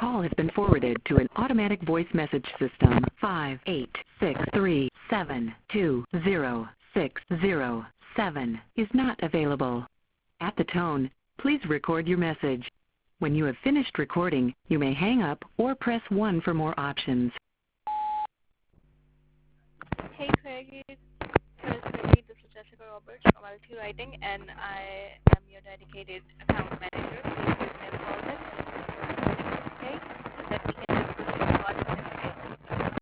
call has been forwarded to an automatic voice message system. 58637206007 is not available. At the tone, please record your message. When you have finished recording, you may hang up or press 1 for more options. Hey Craigie, this is Jessica Roberts from LT Writing, and I am your dedicated account manager. Please give me a call back